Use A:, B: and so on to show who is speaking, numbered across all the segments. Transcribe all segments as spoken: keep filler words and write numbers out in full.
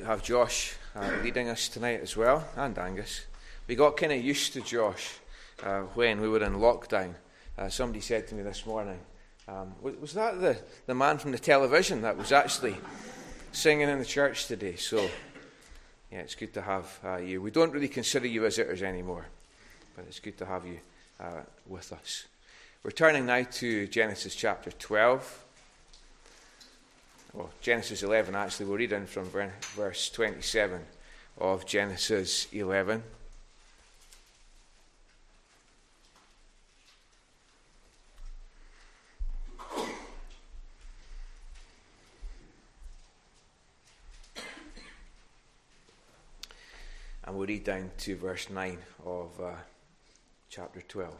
A: have Josh uh, leading us tonight as well, and Angus. We got kind of used to Josh uh, when we were in lockdown. Uh, somebody said to me this morning, um, was, was that the, the man from the television that was actually singing in the church today? So, yeah, it's good to have uh, you. We don't really consider you visitors anymore, but it's good to have you uh, with us. We're turning now to Genesis chapter twelve. Well, Genesis eleven, actually. We'll read in from verse twenty-seven of Genesis eleven. And we'll read down to verse nine of uh, chapter twelve.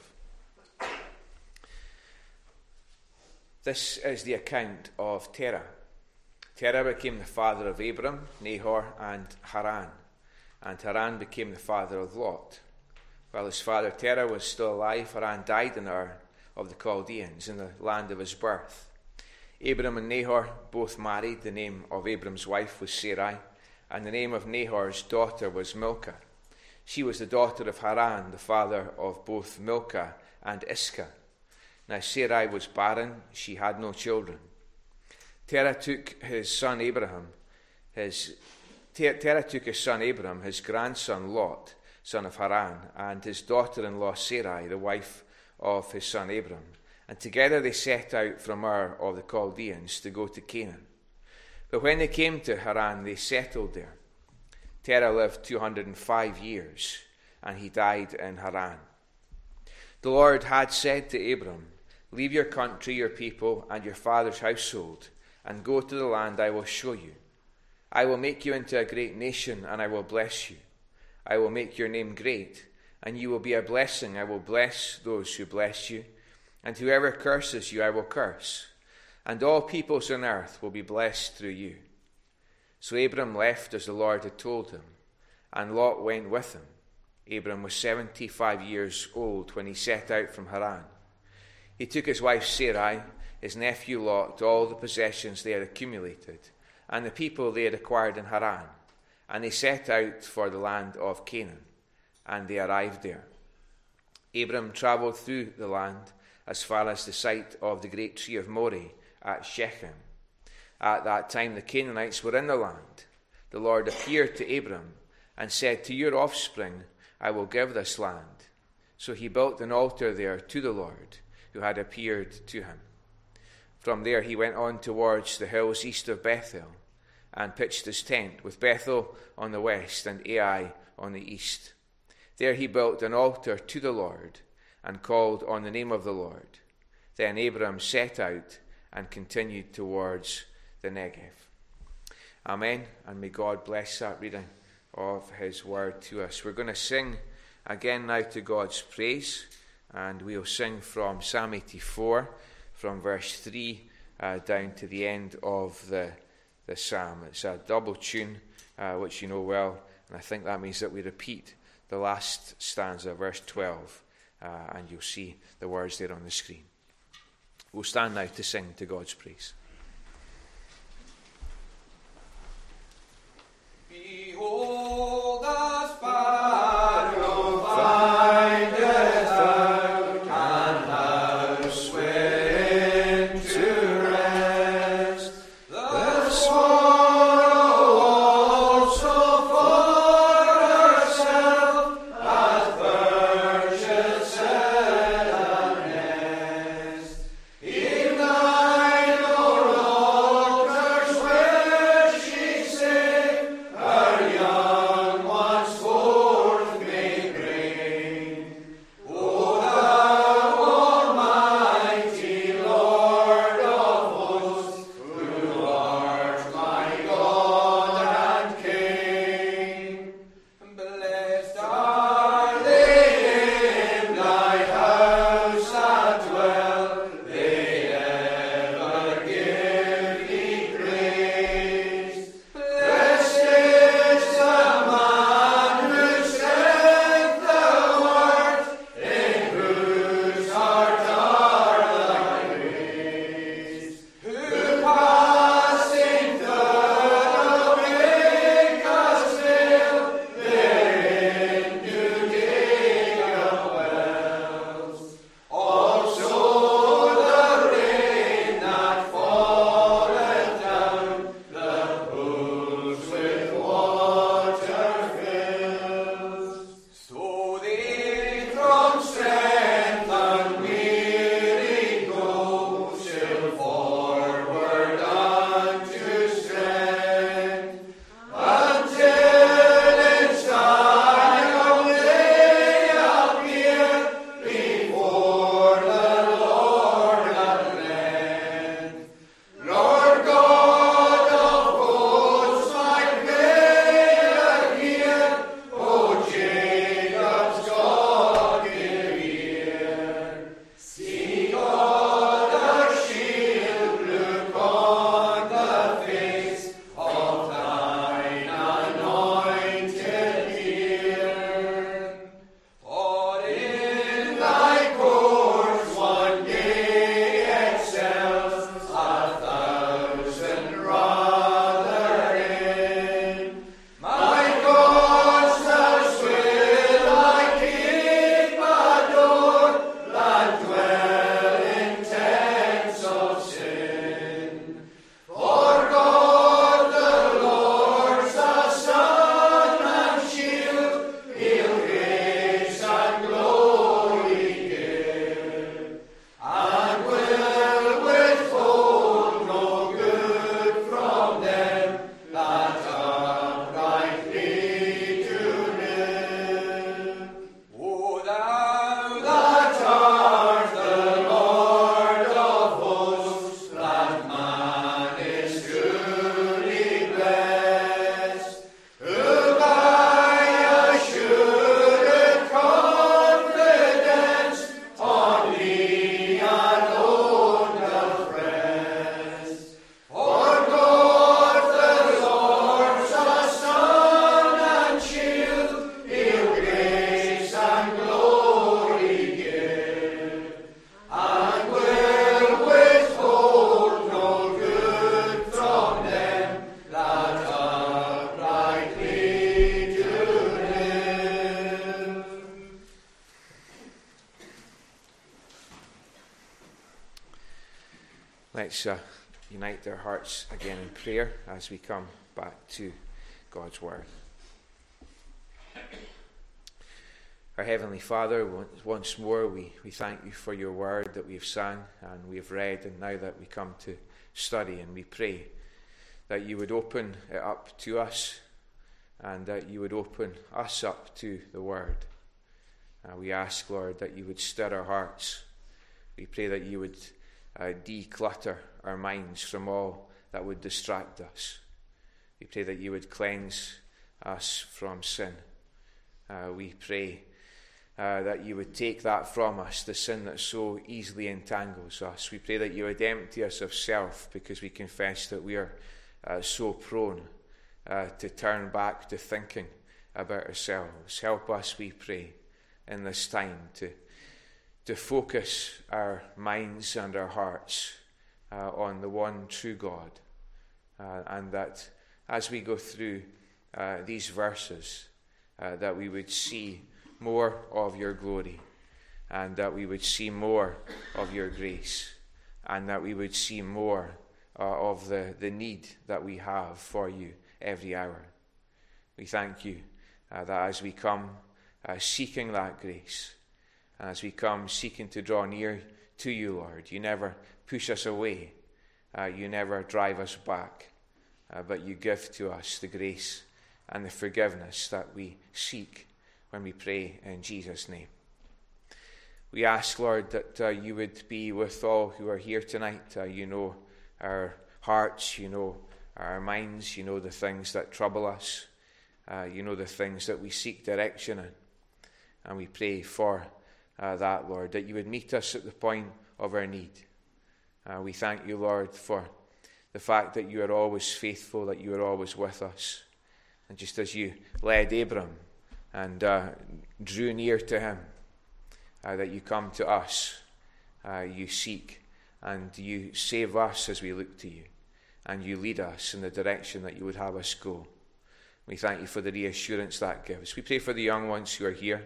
A: This is the account of Terah. Terah became the father of Abram, Nahor, and Haran. And Haran became the father of Lot. While his father Terah was still alive, Haran died in Ur of the Chaldeans, in the land of his birth. Abram and Nahor both married. The name of Abram's wife was Sarai, and the name of Nahor's daughter was Milcah. She was the daughter of Haran, the father of both Milcah and Iscah. Now Sarai was barren, she had no children. Terah took his son Abraham, his Terah took his son Abram, his grandson Lot, son of Haran, and his daughter-in-law Sarai, the wife of his son Abram, and together they set out from Ur of the Chaldeans to go to Canaan. But when they came to Haran, they settled there. Terah lived two hundred five years, and he died in Haran. The Lord had said to Abram, "Leave your country, your people, and your father's household, and go to the land I will show you. I will make you into a great nation, and I will bless you. I will make your name great, and you will be a blessing. I will bless those who bless you, and whoever curses you I will curse. And all peoples on earth will be blessed through you." So Abram left as the Lord had told him, and Lot went with him. Abram was seventy-five years old when he set out from Haran. He took his wife Sarai, his nephew Lot, all the possessions they had accumulated, and the people they had acquired in Haran, and they set out for the land of Canaan, and they arrived there. Abram travelled through the land as far as the site of the great tree of Moreh at Shechem. At that time the Canaanites were in the land. The Lord appeared to Abram and said, "To your offspring I will give this land." So he built an altar there to the Lord, who had appeared to him. From there he went on towards the hills east of Bethel, and pitched his tent, with Bethel on the west and Ai on the east. There he built an altar to the Lord, and called on the name of the Lord. Then Abram set out and continued towards the Negev. Amen, and may God bless that reading of his word to us. We're going to sing again now to God's praise, and we'll sing from Psalm eighty-four, from verse three uh, down to the end of the, the psalm. It's a double tune, uh, which you know well, and I think that means that we repeat the last stanza, verse twelve, uh, and you'll see the words there on the screen. We'll stand now to sing to God's praise.
B: Behold, the sparrow findeth out an house wherein to rest. The swallow also for herself hath purchased a nest. In thine, O
A: Let's uh, unite our hearts again in prayer as we come back to God's Word. Our Heavenly Father, once more we, we thank you for your Word that we have sang and we have read, and now that we come to study, and we pray that you would open it up to us and that you would open us up to the Word. Uh, we ask, Lord, that you would stir our hearts. We pray that you would uh, declutter our minds from all that would distract us. We pray that you would cleanse us from sin. Uh, we pray uh, that you would take that from us, the sin that so easily entangles us. We pray that you would empty us of self, because we confess that we are uh, so prone uh, to turn back to thinking about ourselves. Help us, we pray, in this time to to focus our minds and our hearts uh, on the one true God, uh, and that as we go through uh, these verses, uh, that we would see more of your glory, and that we would see more of your grace, and that we would see more uh, of the, the need that we have for you every hour. We thank you uh, that as we come uh, seeking that grace, as we come seeking to draw near to you, Lord, you never push us away. Uh, you never drive us back. Uh, but you give to us the grace and the forgiveness that we seek when we pray in Jesus' name. We ask, Lord, that uh, you would be with all who are here tonight. Uh, you know our hearts, you know our minds, you know the things that trouble us. Uh, you know the things that we seek direction in. And we pray for Uh, that, Lord, that you would meet us at the point of our need. Uh, we thank you, Lord, for the fact that you are always faithful, that you are always with us. And just as you led Abram and uh, drew near to him, uh, that you come to us, uh, you seek, and you save us as we look to you, and you lead us in the direction that you would have us go. We thank you for the reassurance that gives. We pray for the young ones who are here.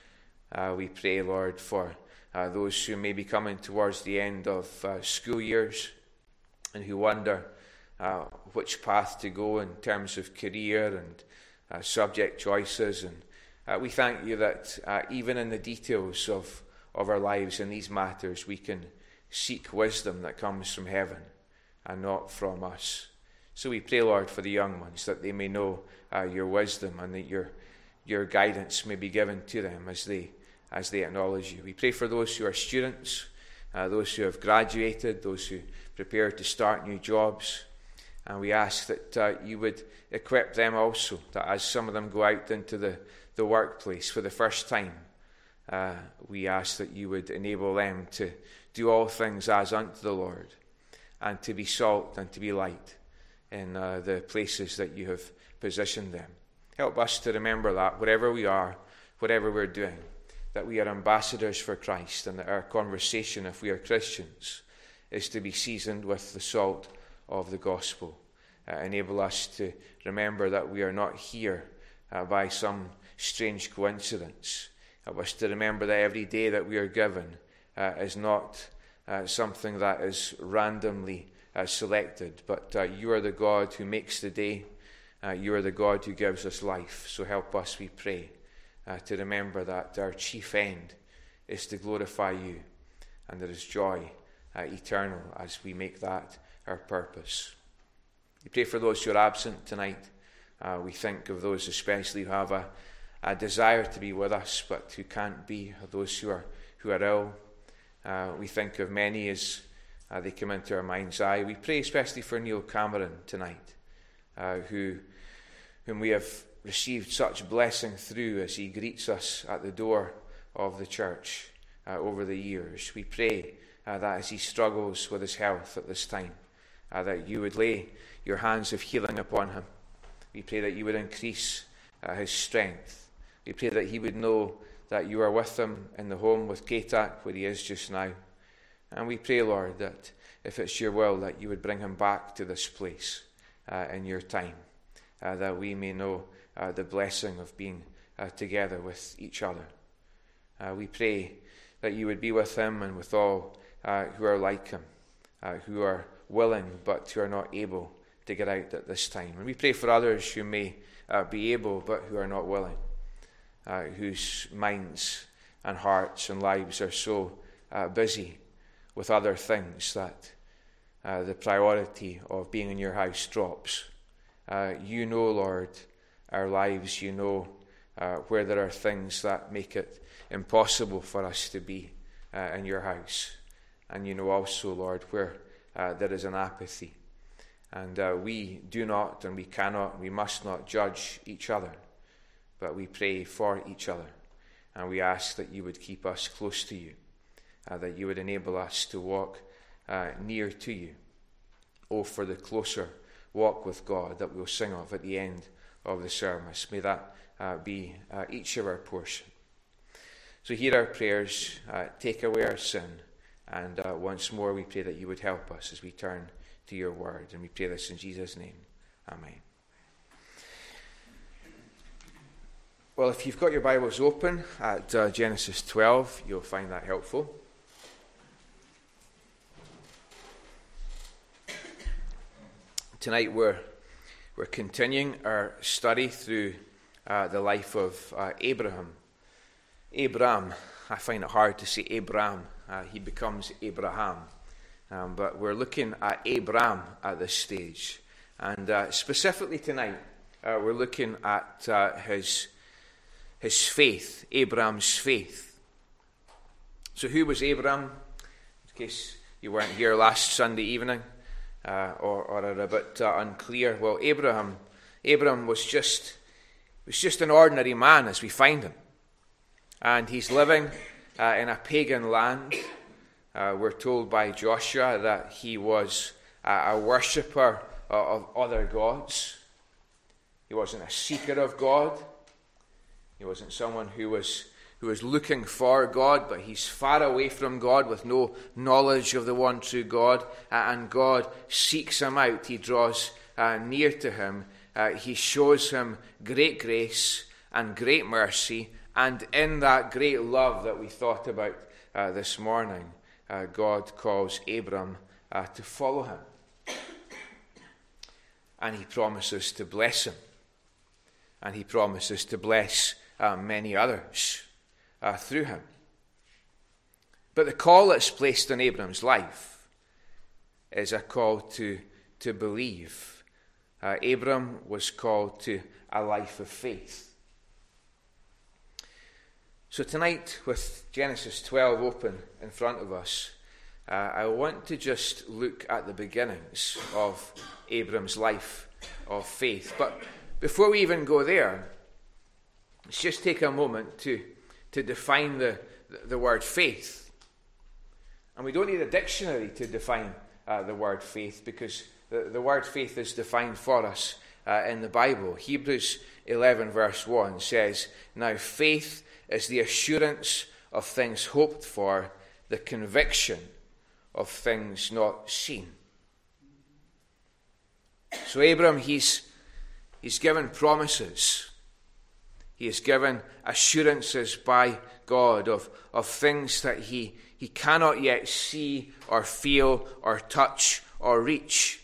A: Uh, we pray, Lord, for uh, those who may be coming towards the end of uh, school years and who wonder uh, which path to go in terms of career and uh, subject choices. And uh, we thank you that uh, even in the details of, of our lives in these matters, we can seek wisdom that comes from heaven and not from us. So we pray, Lord, for the young ones, that they may know uh, your wisdom, and that your your guidance may be given to them as they as they acknowledge you. We pray for those who are students, uh, those who have graduated, those who prepare to start new jobs. And we ask that uh, you would equip them also, that as some of them go out into the, the workplace for the first time, uh, we ask that you would enable them to do all things as unto the Lord, and to be salt and to be light in uh, the places that you have positioned them. Help us to remember that wherever we are, whatever we're doing, that we are ambassadors for Christ, and that our conversation, if we are Christians, is to be seasoned with the salt of the gospel. Uh, enable us to remember that we are not here uh, by some strange coincidence. Help us to remember that every day that we are given uh, is not uh, something that is randomly uh, selected, but uh, you are the God who makes the day. Uh, you are the God who gives us life. So help us, we pray, uh, to remember that our chief end is to glorify you, and there is joy uh, eternal as we make that our purpose. We pray for those who are absent tonight. Uh, we think of those especially who have a, a desire to be with us but who can't be, those who are, who are ill. Uh, we think of many as uh, they come into our mind's eye. We pray especially for Neil Cameron tonight, uh, who... whom we have received such blessing through as he greets us at the door of the church uh, over the years. We pray uh, that as he struggles with his health at this time, uh, that you would lay your hands of healing upon him. We pray that you would increase uh, his strength. We pray that he would know that you are with him in the home with Katak, where he is just now. And we pray, Lord, that if it's your will, that you would bring him back to this place uh, in your time. Uh, that we may know uh, the blessing of being uh, together with each other. Uh, we pray that you would be with him and with all uh, who are like him, uh, who are willing but who are not able to get out at this time. And we pray for others who may uh, be able but who are not willing, uh, whose minds and hearts and lives are so uh, busy with other things that uh, the priority of being in your house drops. Uh, you know, Lord, our lives. You know uh, where there are things that make it impossible for us to be uh, in your house. And you know also, Lord, where uh, there is an apathy. And uh, we do not and we cannot, we must not judge each other, but we pray for each other. And we ask that you would keep us close to you, uh, that you would enable us to walk uh, near to you. Oh, for the closer walk with God that we'll sing of at the end of the service. May that uh, be uh, each of our portion. So hear our prayers, uh, take away our sin, and uh, once more we pray that you would help us as we turn to your word. And we pray this in Jesus' name. Amen. Well, if you've got your Bibles open at uh, Genesis twelve, you'll find that helpful. Tonight we're we're continuing our study through uh, the life of uh, Abraham. Abram, I find it hard to say Abram. Uh, he becomes Abraham. Um, but we're looking at Abram at this stage. And uh, specifically tonight, uh, we're looking at uh, his, his faith, Abram's faith. So who was Abram? In case you weren't here last Sunday evening, uh, or, or are a bit uh, unclear. Well, Abraham, Abram was just, was just an ordinary man as we find him. And he's living uh, in a pagan land. Uh, we're told by Joshua that he was uh, a worshipper of, of other gods. He wasn't a seeker of God. He wasn't someone who was who was looking for God, but he's far away from God with no knowledge of the one true God. Uh, and God seeks him out. He draws uh, near to him. Uh, he shows him great grace and great mercy. And in that great love that we thought about uh, this morning, uh, God calls Abram uh, to follow him. And he promises to bless him. And he promises to bless uh, many others uh, through him. But the call that's placed on Abram's life is a call to, to believe. Uh, Abram was called to a life of faith. So tonight, with Genesis twelve open in front of us, uh, I want to just look at the beginnings of Abram's life of faith. But before we even go there, let's just take a moment to, to define the, the word faith. And we don't need a dictionary to define uh, the word faith, because the, the word faith is defined for us uh, in the Bible. Hebrews eleven verse one says, "Now faith is the assurance of things hoped for, the conviction of things not seen." So Abram, he's, he's given promises. He is given assurances by God of, of things that he, he cannot yet see or feel or touch or reach.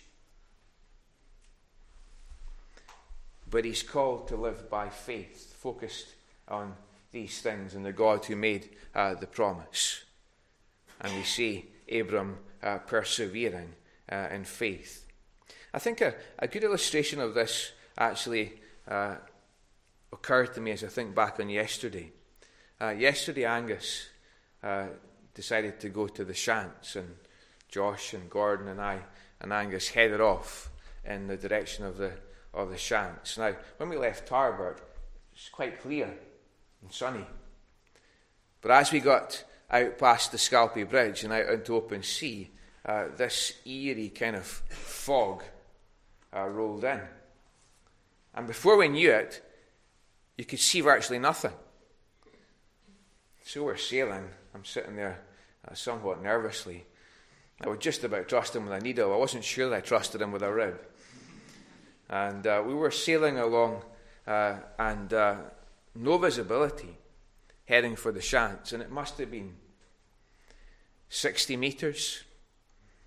A: But he's called to live by faith, focused on these things and the God who made uh, the promise. And we see Abram uh, persevering uh, in faith. I think a, a good illustration of this actually uh, occurred to me as I think back on yesterday. Uh, yesterday Angus uh, decided to go to the Shants, and Josh and Gordon and I and Angus headed off in the direction of the of the Shants. Now, when we left Tarbert, it's quite clear and sunny. But as we got out past the Scalpy Bridge and out into open sea, uh, this eerie kind of fog uh, rolled in. And before we knew it, you could see virtually nothing. So we're sailing. I'm sitting there uh, somewhat nervously. I was just about to trust him with a needle. I wasn't sure that I trusted him with a rib. And uh, we were sailing along uh, and uh, no visibility, heading for the Shants, and it must have been sixty metres.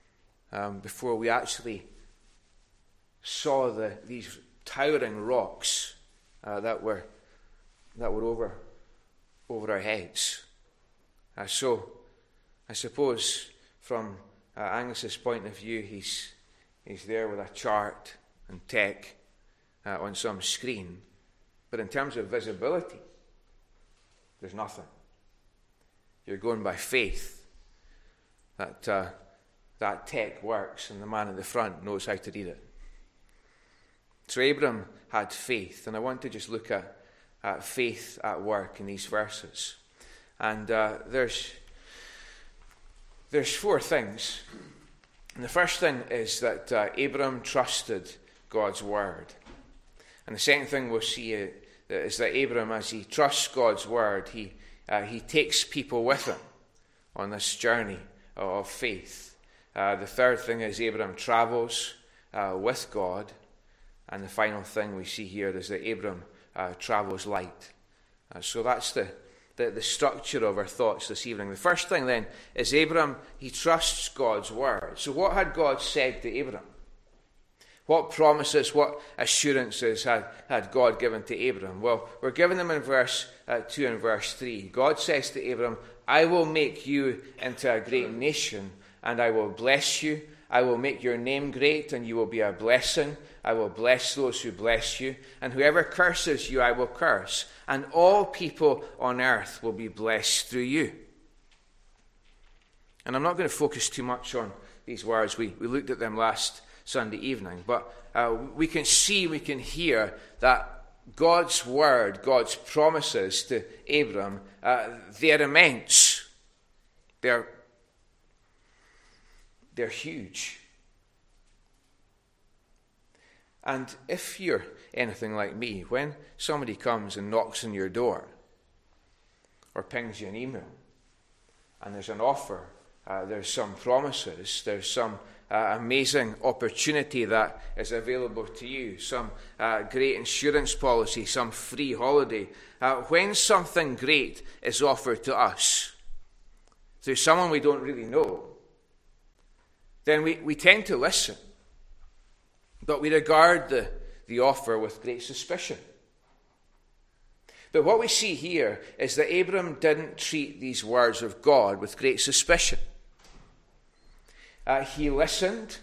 A: um, before we actually saw the, these towering rocks uh, that were that were over over our heads. Uh, so, I suppose from uh, Angus's point of view, he's he's there with a chart and tech uh, on some screen, but in terms of visibility, there's nothing. You're going by faith that uh, that tech works and the man at the front knows how to read it. So Abram had faith, and I want to just look at, at faith at work in these verses. And uh, there's there's four things. And the first thing is that uh, Abram trusted God's word. And the second thing we'll see uh, is that Abram, as he trusts God's word, he uh, he takes people with him on this journey of faith. Uh, the third thing is Abram travels uh, with God. And the final thing we see here is that Abram uh, travels light. Uh, so that's the, the, the structure of our thoughts this evening. The first thing then is Abram, he trusts God's word. So what had God said to Abram? What promises, what assurances had, had God given to Abram? Well, we're given them in verse uh, two and verse three. God says to Abram, I will make you into a great nation, and I will bless you. I will make your name great, and you will be a blessing. I will bless those who bless you, and whoever curses you I will curse, and all people on earth will be blessed through you. And I'm not going to focus too much on these words. We, we looked at them last Sunday evening, but uh, we can see, we can hear that God's word, God's promises to Abram, uh, they're immense. They're, they're huge. And if you're anything like me, when somebody comes and knocks on your door or pings you an email and there's an offer, uh, there's some promises, there's some uh, amazing opportunity that is available to you, some uh, great insurance policy, some free holiday, uh, when something great is offered to us through someone we don't really know, then we, we tend to listen. But we regard the, the offer with great suspicion. But what we see here is that Abram didn't treat these words of God with great suspicion. Uh, he listened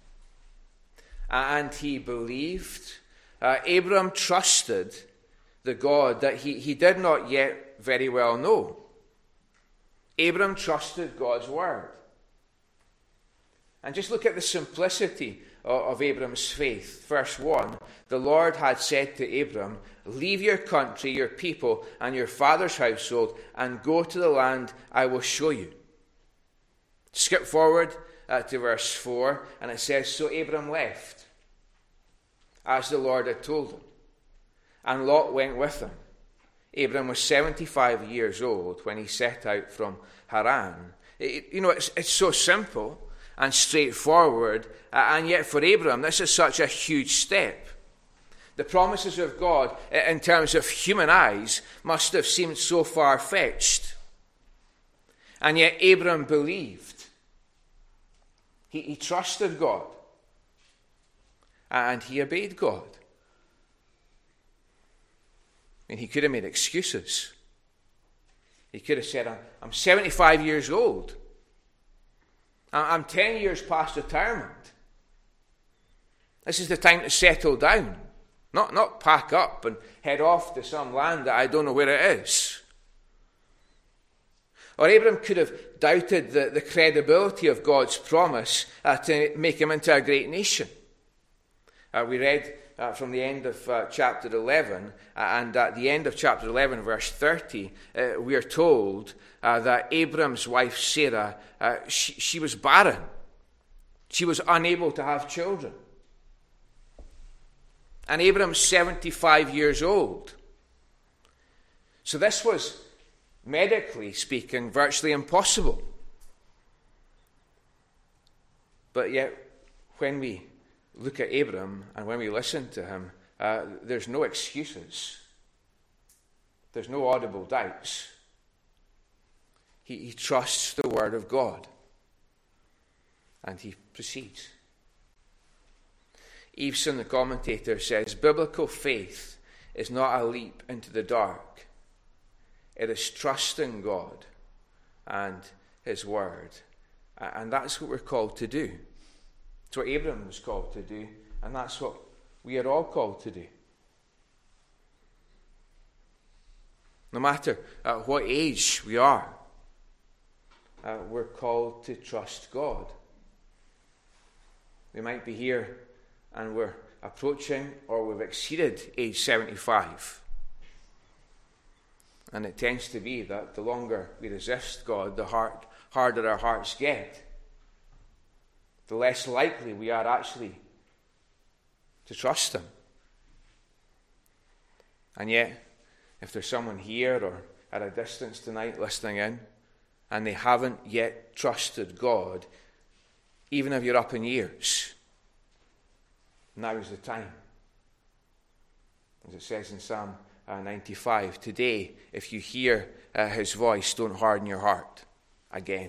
A: and he believed. Uh, Abram trusted the God that he, he did not yet very well know. Abram trusted God's word. And just look at the simplicity of Abram's faith. Verse one, the Lord had said to Abram, leave your country, your people, and your father's household, and go to the land I will show you. Skip forward uh, to verse four, and it says, so Abram left, as the Lord had told him, and Lot went with him. Abram was seventy-five years old when he set out from Haran. It, you know, it's, it's so simple and straightforward, uh, and yet for Abram, this is such a huge step. The promises of God, in terms of human eyes, must have seemed so far-fetched. And yet Abram believed. He, he trusted God. And he obeyed God. I mean, he could have made excuses. He could have said, I'm, I'm seventy-five years old. I'm ten years past retirement. This is the time to settle down. Not, not pack up and head off to some land that I don't know where it is. Or Abram could have doubted the, the credibility of God's promise uh, to make him into a great nation. Uh, we read uh, from the end of uh, chapter eleven, uh, and at the end of chapter eleven, verse thirty, uh, we are told uh, that Abram's wife Sarah, uh, she, she was barren. She was unable to have children. And Abram's seventy-five years old. So this was, medically speaking, virtually impossible. But yet, when we look at Abram and when we listen to him, uh, there's no excuses. There's no audible doubts. He, he trusts the word of God. And he proceeds. Eveson, the commentator, says, biblical faith is not a leap into the dark. It is trusting God and his word. And that's what we're called to do. It's what Abraham was called to do, and that's what we are all called to do. No matter at what age we are, uh, we're called to trust God. We might be here and we're approaching or we've exceeded age seventy-five. And it tends to be that the longer we resist God, the hard, harder our hearts get. The less likely we are actually to trust him. And yet, if there's someone here or at a distance tonight listening in, and they haven't yet trusted God, even if you're up in years, now is the time. As it says in Psalm uh, ninety-five, today, if you hear uh, his voice, don't harden your heart again.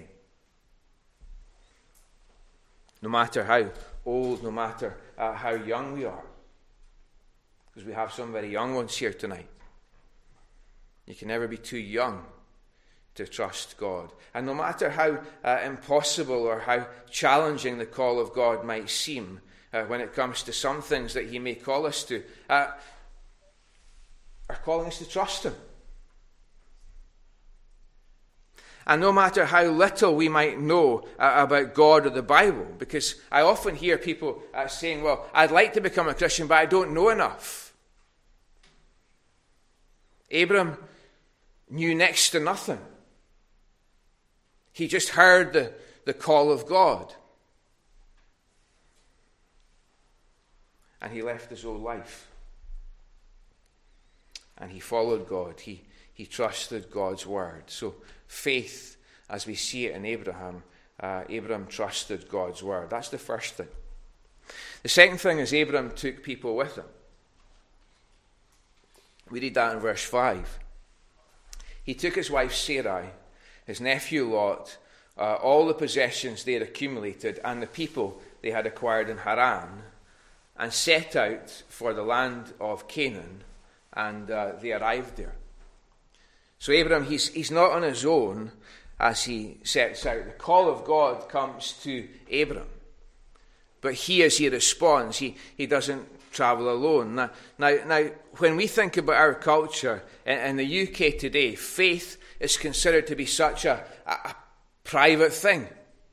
A: No matter how old, no matter uh, how young we are, because we have some very young ones here tonight. You can never be too young to trust God. And no matter how uh, impossible or how challenging the call of God might seem, uh, when it comes to some things that he may call us to, uh, are calling us to trust him. And no matter how little we might know uh, about God or the Bible, because I often hear people uh, saying, well, I'd like to become a Christian, but I don't know enough. Abram knew next to nothing. He just heard the, the call of God. And he left his old life. And he followed God. He, he trusted God's word. So faith, as we see it in Abraham, uh, Abraham trusted God's word. That's the first thing. The second thing is Abraham took people with him. We read that in verse five. He took his wife Sarai, his nephew Lot, uh, all the possessions they had accumulated, and the people they had acquired in Haran, and set out for the land of Canaan, and uh, they arrived there. So Abraham, he's, he's not on his own as he sets out. The call of God comes to Abraham. But he, as he responds, he, he doesn't travel alone. Now, now, now, when we think about our culture in, in the U K today, faith is considered to be such a, a, a private thing.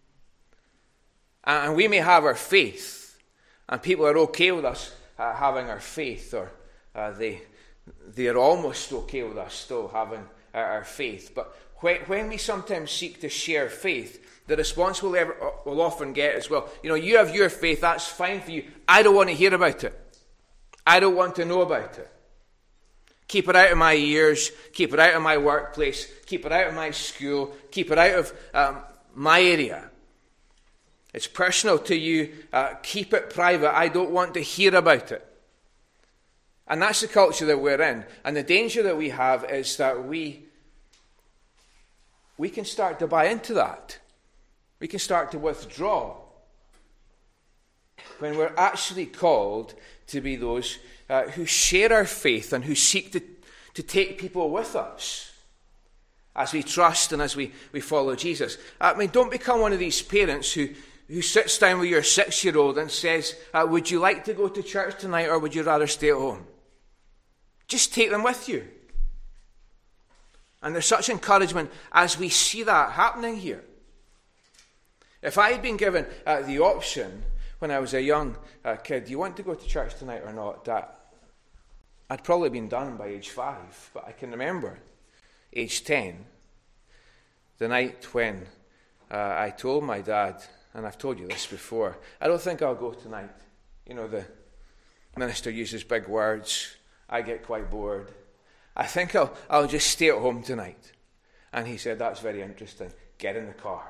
A: And we may have our faith, and people are okay with us uh, having our faith, or uh, they, they are almost okay with us still having uh, our faith. But when, when we sometimes seek to share faith, the response we'll, ever, we'll often get is, well, you know, you have your faith, that's fine for you. I don't want to hear about it. I don't want to know about it. Keep it out of my ears. Keep it out of my workplace. Keep it out of my school. Keep it out of um, my area. It's personal to you. Uh, keep it private. I don't want to hear about it. And that's the culture that we're in. And the danger that we have is that we, we can start to buy into that. We can start to withdraw when we're actually called to be those uh, who share our faith and who seek to, to take people with us as we trust and as we, we follow Jesus. I mean, don't become one of these parents who, who sits down with your six-year-old and says, uh, would you like to go to church tonight, or would you rather stay at home? Just take them with you. And there's such encouragement as we see that happening here. If I had been given uh, the option when I was a young uh, kid, do you want to go to church tonight or not? That I'd probably been done by age five, but I can remember age ten, the night when uh, I told my dad, and I've told you this before, I don't think I'll go tonight. You know, the minister uses big words. I get quite bored. I think I'll, I'll just stay at home tonight. And he said, that's very interesting. Get in the car.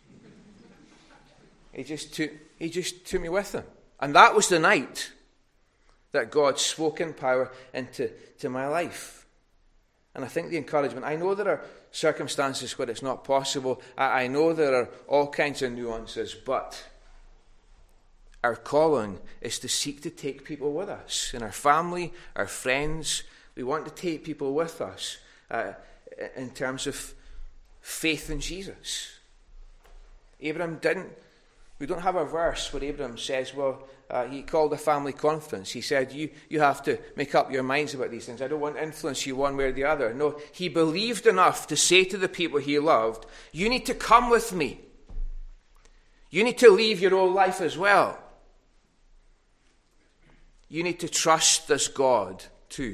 A: He just took, he just took me with him. And that was the night that God spoke in power into to my life. And I think the encouragement, I know there are circumstances where it's not possible. I, I know there are all kinds of nuances, but Our calling is to seek to take people with us. In our family, our friends, we want to take people with us uh, in terms of faith in Jesus. Abraham didn't, we don't have a verse where Abraham says, well, uh, he called a family conference. He said, you, you have to make up your minds about these things. I don't want to influence you one way or the other. No, he believed enough to say to the people he loved, you need to come with me. You need to leave your old life as well. You need to trust this God too.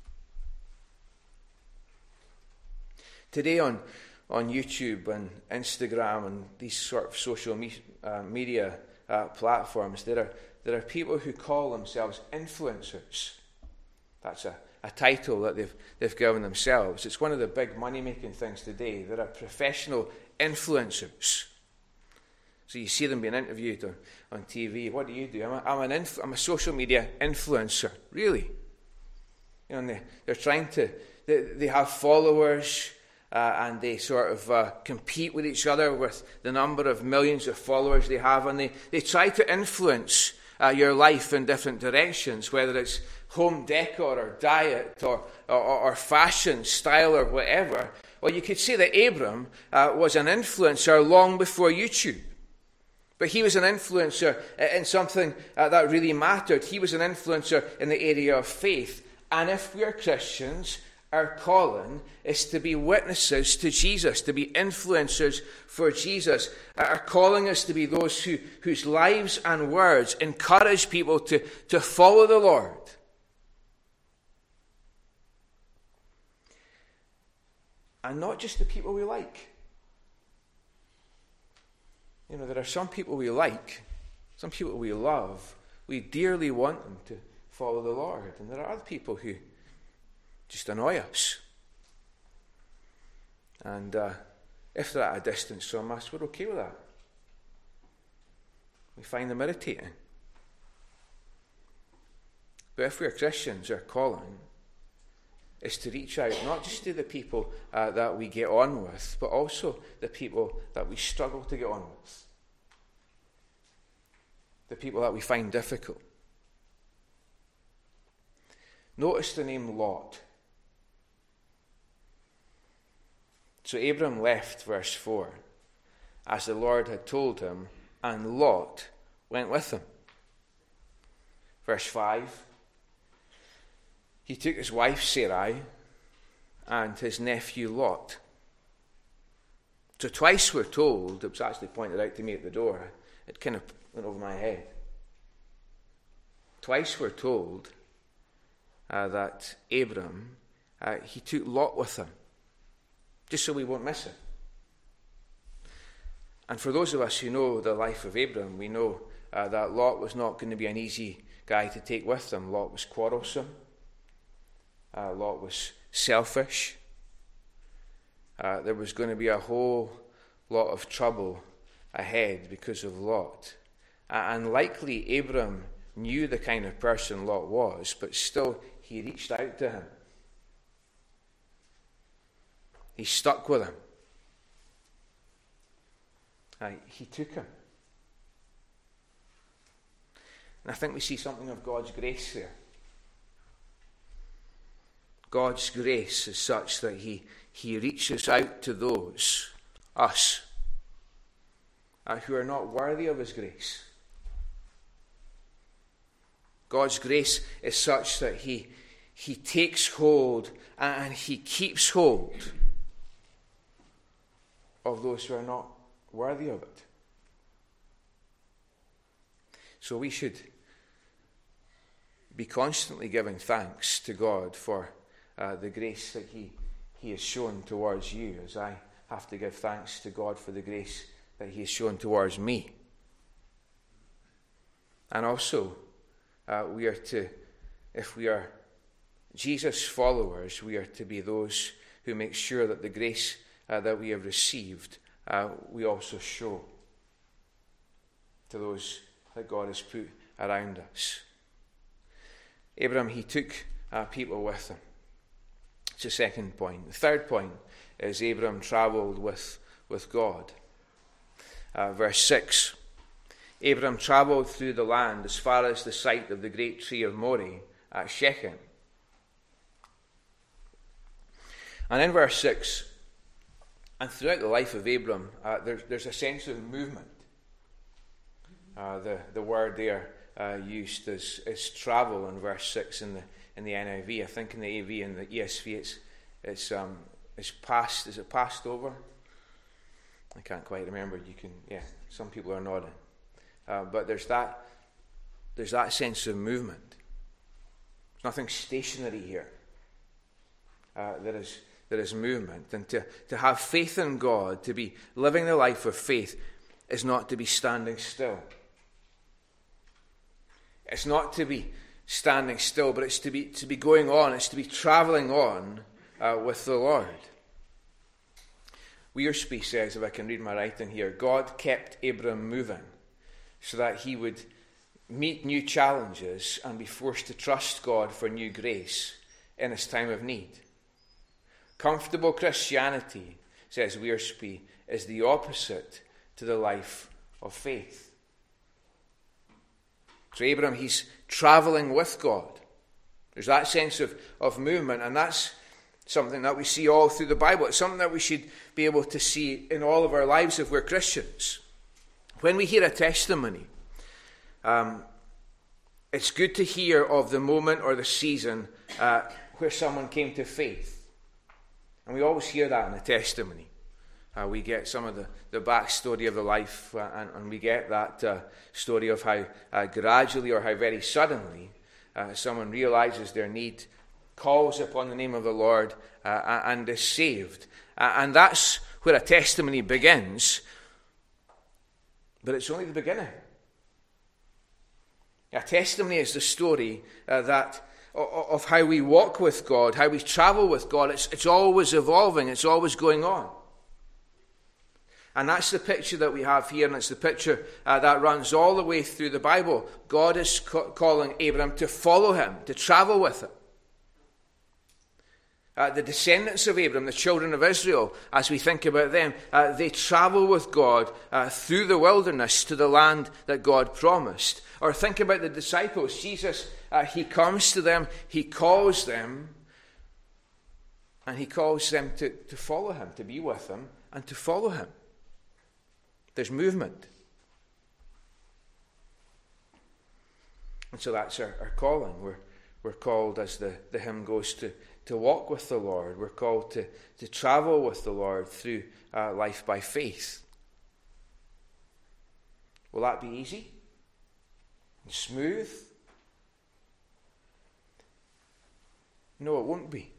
A: Today on, on YouTube and Instagram and these sort of social me, uh, media uh, platforms, there are, there are people who call themselves influencers. That's a, a title that they've, they've given themselves. It's one of the big money-making things today. There are professional influencers. So you see them being interviewed on, on T V. What do you do? I'm a, I'm, an inf- I'm a social media influencer. Really? You know, and they, they're trying to, they, they have followers, uh, and they sort of uh, compete with each other with the number of millions of followers they have, and they, they try to influence uh, your life in different directions, whether it's home decor or diet or, or, or fashion, style or whatever. Well, you could say that Abram uh, was an influencer long before YouTube. But he was an influencer in something uh, that really mattered. He was an influencer in the area of faith. And if we are Christians, our calling is to be witnesses to Jesus, to be influencers for Jesus. Our calling is to be those who, whose lives and words encourage people to, to follow the Lord. And not just the people we like. You know, there are some people we like, some people we love. We dearly want them to follow the Lord. And there are other people who just annoy us. And uh, if they're at a distance from us, we're okay with that. We find them irritating. But if we're Christians, our calling is to reach out not just to the people uh, that we get on with, but also the people that we struggle to get on with. The people that we find difficult. Notice the name Lot. So Abram left, verse four, as the Lord had told him, and Lot went with him. Verse five, he took his wife Sarai and his nephew Lot. So twice we're told, it was actually pointed out to me at the door, it kind of went over my head. Twice we're told uh, that Abram, uh, he took Lot with him, just so we won't miss it. And for those of us who know the life of Abram, we know uh, that Lot was not going to be an easy guy to take with them. Lot was quarrelsome. Uh, Lot was selfish. Uh, there was going to be a whole lot of trouble ahead because of Lot. Uh, and likely Abram knew the kind of person Lot was, but still he reached out to him. He stuck with him. Uh, he took him. And I think we see something of God's grace there. God's grace is such that he, he reaches out to those, us, uh, who are not worthy of his grace. God's grace is such that he, he takes hold and he keeps hold of those who are not worthy of it. So we should be constantly giving thanks to God for uh, the grace that he, he has shown towards you, as I have to give thanks to God for the grace that he has shown towards me. And also, uh, we are to, if we are Jesus followers, we are to be those who make sure that the grace uh, that we have received, uh, we also show to those that God has put around us. Abraham, he took uh, people with him. It's the second point. The third point is Abraham travelled with, with God. Uh, verse six, Abram travelled through the land as far as the site of the great tree of Moreh at Shechem. And in verse six, and throughout the life of Abram, uh, there's, there's a sense of movement. Uh, the, the word there uh, used is, is travel in verse six in the in the N I V. I think in the A V and the E S V it's it's um it's passed. Is it passed over? I can't quite remember. You can, yeah. Some people are nodding, uh, but there's that there's that sense of movement. There's nothing stationary here. Uh, there is there is movement, and to to have faith in God, to be living the life of faith, is not to be standing still. It's not to be standing still, but it's to be to be going on. It's to be travelling on uh, with the Lord. Wiersbe says, if I can read my writing here, God kept Abram moving so that he would meet new challenges and be forced to trust God for new grace in his time of need. Comfortable Christianity, says Wiersbe, is the opposite to the life of faith. So Abram, he's travelling with God. There's that sense of, of movement, and that's something that we see all through the Bible. It's something that we should be able to see in all of our lives if we're Christians. When we hear a testimony, um, it's good to hear of the moment or the season uh, where someone came to faith. And we always hear that in a testimony. Uh, we get some of the, the backstory of the life, uh, and, and we get that uh, story of how uh, gradually or how very suddenly uh, someone realizes their need, calls upon the name of the Lord, uh, and is saved. Uh, and that's where a testimony begins, but it's only the beginning. A testimony is the story uh, that of how we walk with God, how we travel with God. It's, it's always evolving, it's always going on. And that's the picture that we have here, and it's the picture uh, that runs all the way through the Bible. God is ca- calling Abraham to follow him, to travel with him. Uh, the descendants of Abraham, the children of Israel, as we think about them, uh, they travel with God uh, through the wilderness to the land that God promised. Or think about the disciples. Jesus, uh, he comes to them, he calls them, and he calls them to, to follow him, to be with him, and to follow him. There's movement. And so that's our, our calling. We're, we're called, as the, the hymn goes, to, to walk with the Lord. We're called to, to travel with the Lord through uh, life by faith. Will that be easy and smooth? No, it won't be.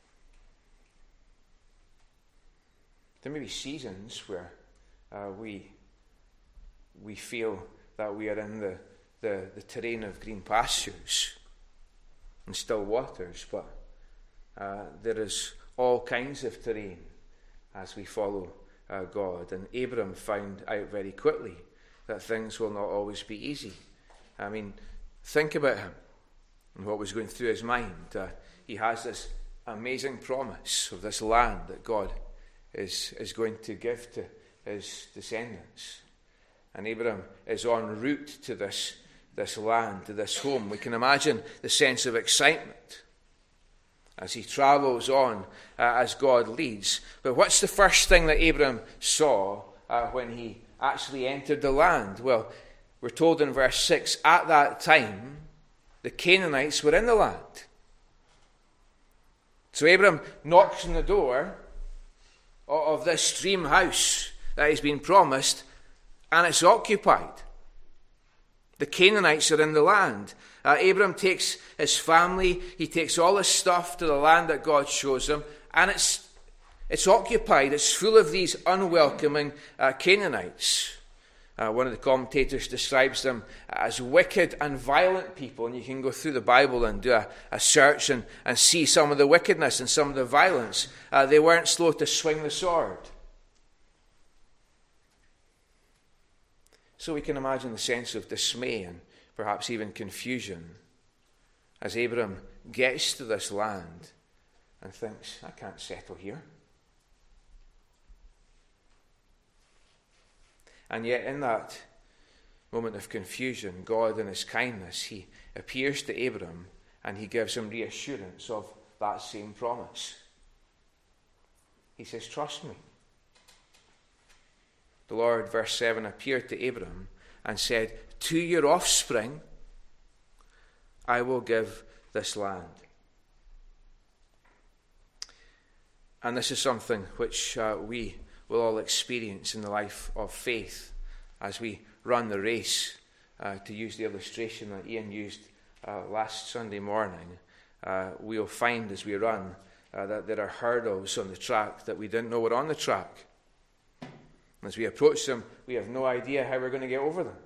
A: There may be seasons where Uh, we we feel that we are in the, the, the terrain of green pastures and still waters, but uh, there is all kinds of terrain as we follow uh, God. And Abram found out very quickly that things will not always be easy. I mean, think about him and what was going through his mind. Uh, he has this amazing promise of this land that God is is going to give to his descendants. And Abraham is en route to this, this land, to this home. We can imagine the sense of excitement as he travels on uh, as God leads. But what's the first thing that Abraham saw uh, when he actually entered the land? Well, we're told in verse six, at that time, the Canaanites were in the land. So Abraham knocks on the door of this dream house that has been promised, and it's occupied. The Canaanites are in the land. Uh, Abram takes his family, he takes all his stuff to the land that God shows him, and it's it's occupied. It's full of these unwelcoming uh, Canaanites. Uh, one of the commentators describes them as wicked and violent people, and you can go through the Bible and do a, a search and, and see some of the wickedness and some of the violence. Uh, they weren't slow to swing the sword. So we can imagine the sense of dismay and perhaps even confusion as Abram gets to this land and thinks, I can't settle here. And yet in that moment of confusion, God in his kindness, he appears to Abram and he gives him reassurance of that same promise. He says, trust me. The Lord, verse seven, appeared to Abram and said, to your offspring I will give this land. And this is something which uh, we will all experience in the life of faith as we run the race. Uh, to use the illustration that Ian used uh, last Sunday morning, uh, we'll find as we run uh, that there are hurdles on the track that we didn't know were on the track. As we approach them, we have no idea how we're going to get over them.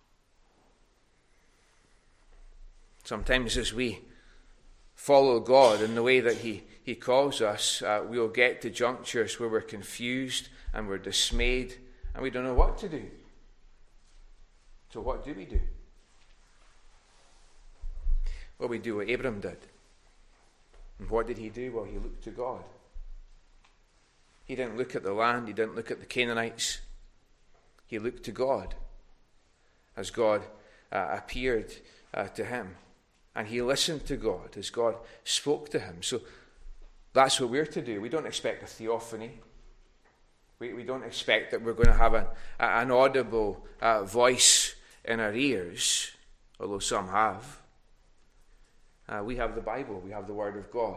A: Sometimes as we follow God in the way that he, he calls us, uh, we'll get to junctures where we're confused and we're dismayed and we don't know what to do. So what do we do? Well, we do what Abram did. And what did he do? Well, he looked to God. He didn't look at the land. He didn't look at the Canaanites. He looked to God as God uh, appeared uh, to him. And he listened to God as God spoke to him. So that's what we're to do. We don't expect a theophany. We, we don't expect that we're going to have an, an audible uh, voice in our ears, although some have. Uh, we have the Bible. We have the Word of God.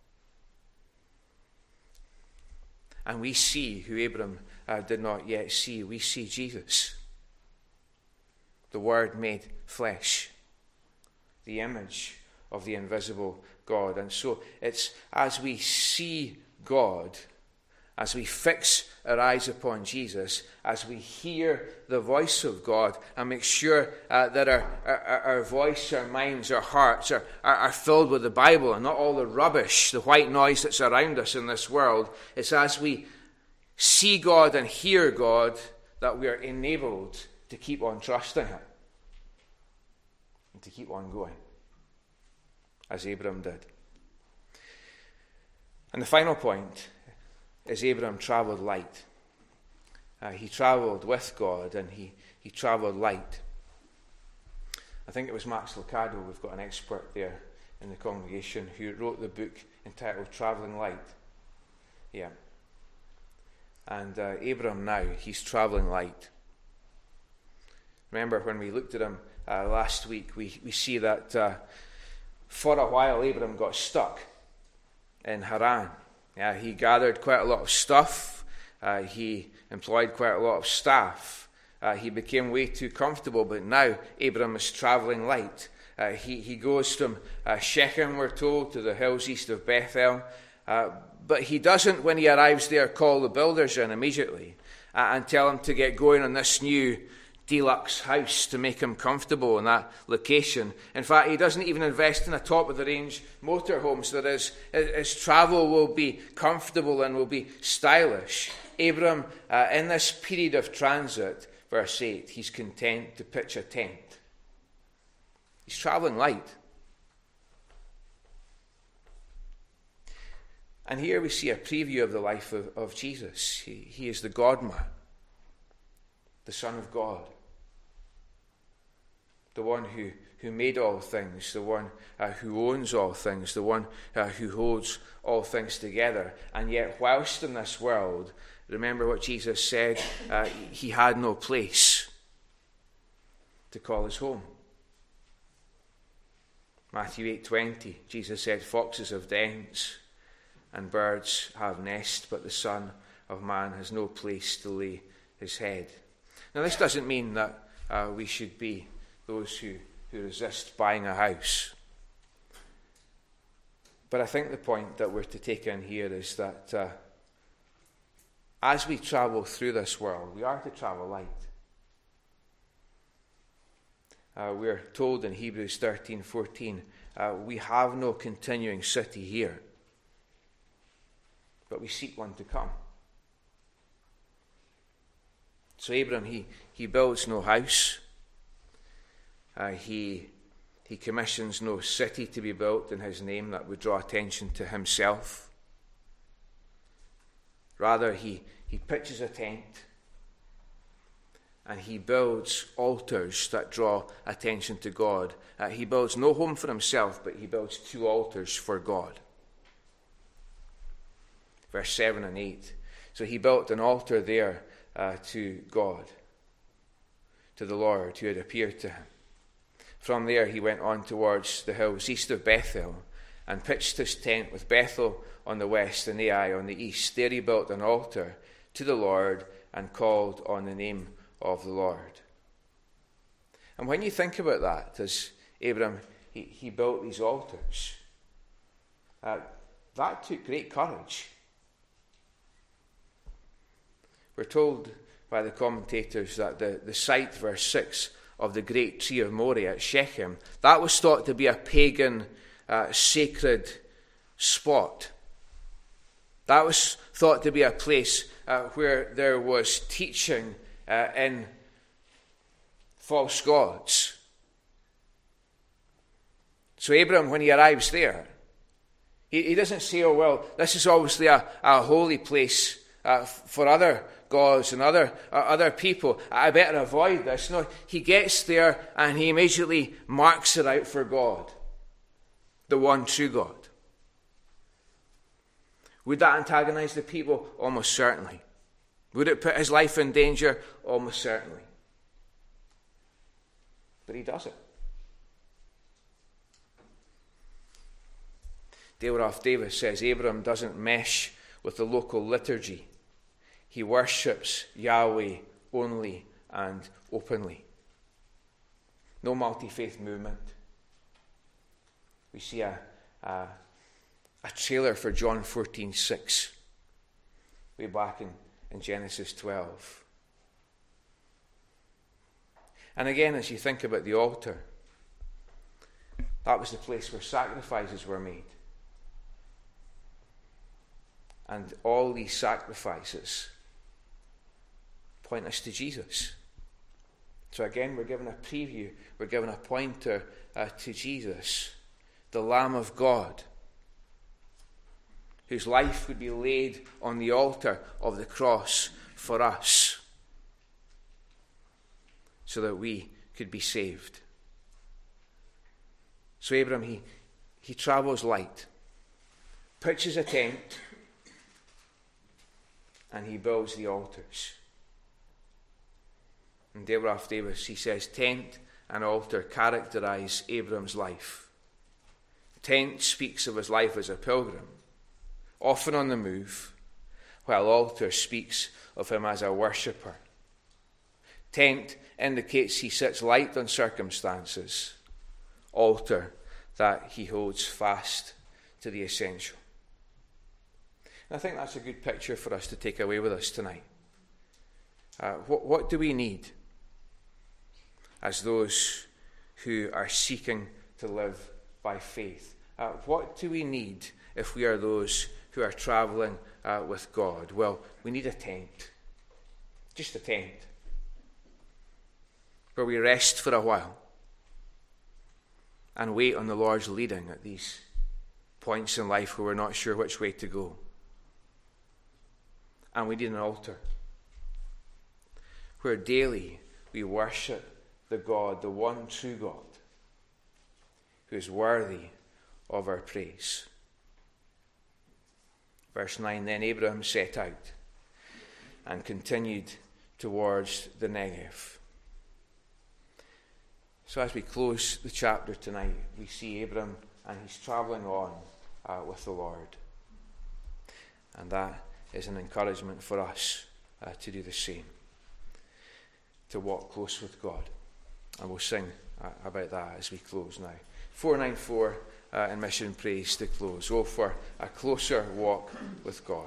A: And we see who Abram uh, did not yet see. We see Jesus, the Word made flesh, the image of the invisible God. And so it's as we see God, as we fix our eyes upon Jesus, as we hear the voice of God and make sure uh, that our, our, our voice, our minds, our hearts are, are, are filled with the Bible and not all the rubbish, the white noise that's around us in this world. It's as we see God and hear God that we are enabled to keep on trusting him and to keep on going, as Abram did. And the final point is Abram travelled light. Uh, he travelled with God and he, he travelled light. I think it was Max Lucado, we've got an expert there in the congregation, who wrote the book entitled Travelling Light. Yeah. And uh, Abram now, he's travelling light. Remember when we looked at him uh, last week, we, we see that uh, for a while Abram got stuck in Haran. Uh, he gathered quite a lot of stuff. Uh, he employed quite a lot of staff. Uh, he became way too comfortable, but now Abram is travelling light. Uh, he, he goes from uh, Shechem, we're told, to the hills east of Bethel. Uh, but he doesn't, when he arrives there, call the builders in immediately uh, and tell them to get going on this new deluxe house to make him comfortable in that location. In fact, he doesn't even invest in a top-of-the-range motorhome so that his, his travel will be comfortable and will be stylish. Abram, uh, in this period of transit, verse eight, he's content to pitch a tent. He's travelling light. And here we see a preview of the life of, of Jesus. He, he is the God-man, the Son of God, the one who, who made all things, the one uh, who owns all things, the one uh, who holds all things together. And yet, whilst in this world, remember what Jesus said, uh, he had no place to call his home. Matthew eight twenty, Jesus said, foxes have dens and birds have nests, but the Son of Man has no place to lay his head. Now, this doesn't mean that uh, we should be those who, who resist buying a house. But I think the point that we're to take in here is that uh, as we travel through this world, we are to travel light. Uh, we're told in Hebrews thirteen fourteen, uh, we have no continuing city here, but we seek one to come. So Abram, he, he builds no house. Uh, he, he commissions no city to be built in his name that would draw attention to himself. Rather, he, he pitches a tent and he builds altars that draw attention to God. Uh, he builds no home for himself, but he builds two altars for God. Verse seven and eight. So he built an altar there uh, to God, to the Lord who had appeared to him. From there he went on towards the hills east of Bethel, and pitched his tent with Bethel on the west and Ai on the east. There he built an altar to the Lord and called on the name of the Lord. And when you think about that, as Abram, he, he built these altars, uh, that took great courage. We're told by the commentators that the, the site, verse six, of the great tree of Moreh at Shechem, that was thought to be a pagan uh, sacred spot. That was thought to be a place uh, where there was teaching uh, in false gods. So Abram, when he arrives there, he, he doesn't say, oh, well, this is obviously a, a holy place uh, for other gods and other uh, other people. I better avoid this. No, he gets there and he immediately marks it out for God, the one true God. Would that antagonize the people? Almost certainly. Would it put his life in danger? Almost certainly. But he does it. Dale Ralph Davis says Abram doesn't mesh with the local liturgy. He worships Yahweh only and openly. No multi-faith movement. We see a, a, a trailer for John fourteen six, way back in, in Genesis twelve. And again, as you think about the altar, that was the place where sacrifices were made. And all these sacrifices point us to Jesus. So again, we're given a preview, we're given a pointer uh, to Jesus, the Lamb of God, whose life would be laid on the altar of the cross for us, so that we could be saved. So Abram, he, he travels light, pitches a tent, and he builds the altars. And Dale Ralph Davis, he says, tent and altar characterize Abram's life. Tent speaks of his life as a pilgrim, often on the move, while altar speaks of him as a worshipper. Tent indicates he sits light on circumstances. Altar, that he holds fast to the essential. And I think that's a good picture for us to take away with us tonight. Uh, what, what do we need as those who are seeking to live by faith? Uh, what do we need if we are those who are travelling uh, with God? Well, we need a tent. Just a tent. Where we rest for a while and wait on the Lord's leading at these points in life where we're not sure which way to go. And we need an altar where daily we worship the God, the one true God, who is worthy of our praise. Verse nine, then Abraham set out and continued towards the Negev. So as we close the chapter tonight, we see Abram and he's travelling on uh, with the Lord. And that is an encouragement for us uh, to do the same, to walk close with God. And we'll sing uh, about that as we close now. four ninety-four uh, in Mission Praise to close. Oh, for a closer walk with God.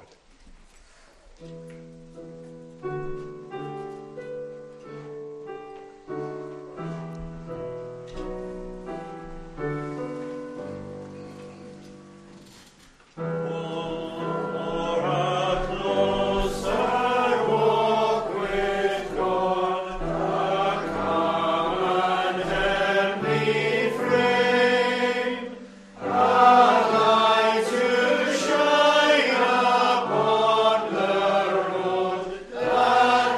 B: Shine upon the road that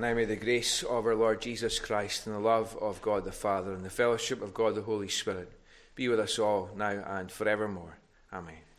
A: now may the grace of our Lord Jesus Christ and the love of God the Father and the fellowship of God the Holy Spirit be with us all now and forevermore. Amen.